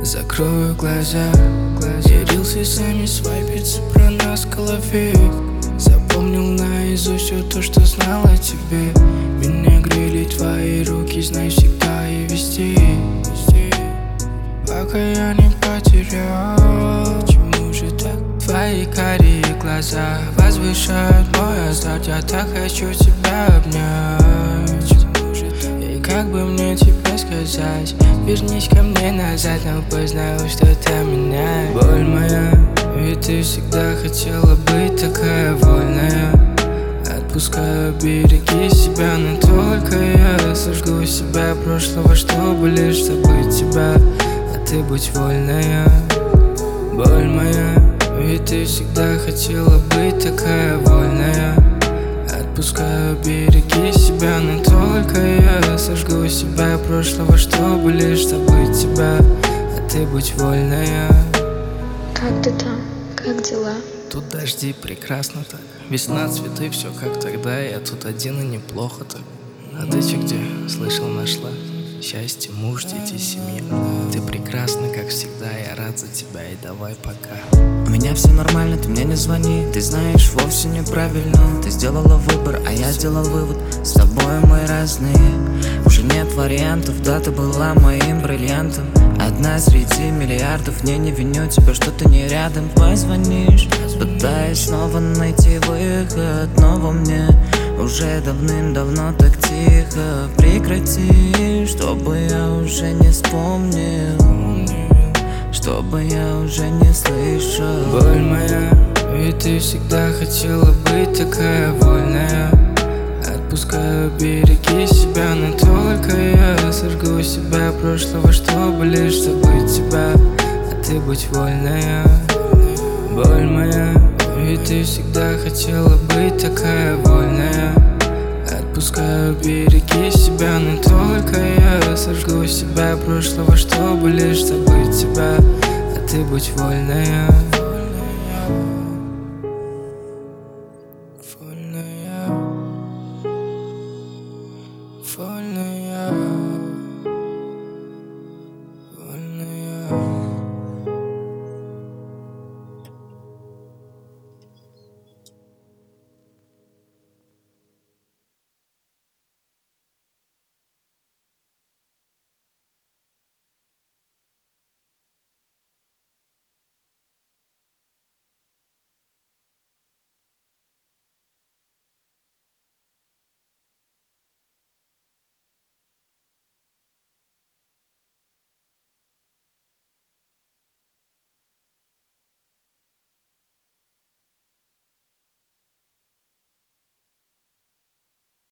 Закрою глаза, я рилсами свайпится про нас в голове. Запомнил наизусть все то, что знал о тебе. Меня грели твои руки, знай всегда и везде. Пока я не потерял, почему же так? Твои карие глаза возвышают мой азарт. Я так хочу тебя обнять. И как бы мне тебе сказать? Вернись ко мне назад, но познаю, что это меняет. Боль моя, ведь ты всегда хотела быть такая вольная. Отпускаю, береги себя, но только я сожгу себя прошлого, чтобы лишь забыть тебя. А ты будь вольная. Боль моя, ведь ты всегда хотела быть такая вольная. Отпускаю, береги себя, но только я сожгу себя прошлого, чтобы лишь забыть тебя. А ты будь вольная. Как ты там? Как дела? Тут дожди, прекрасно так. Весна, цветы, все как тогда. Я тут один и неплохо так. А ты че где? Слышал, нашла счастье, муж, дети, семья. Ты прекрасна, как всегда. Я рад за тебя и давай пока. У меня все нормально, ты мне не звони. Ты знаешь, вовсе неправильно. Ты сделала выбор, а я сделал вывод. С тобой мы разные. Уже нет вариантов, да, ты была моим бриллиантом. Одна среди миллиардов, не виню тебя, что ты не рядом. Позвонишь, пытаясь снова найти выход. Но во мне уже давным-давно так тихо. Прекрати, чтобы я уже не вспомнил, чтобы я уже не слышал. Боль моя, ведь ты всегда хотела быть такая вольная. Отпускаю, береги себя, но только я сожгу себя прошлого, чтобы лишь забыть тебя. А ты будь вольная. Боль моя, ведь ты всегда хотела быть такая вольная. Отпускаю, береги себя, но только я сожгу себя прошлого, чтобы лишь забыть тебя. А ты будь вольная.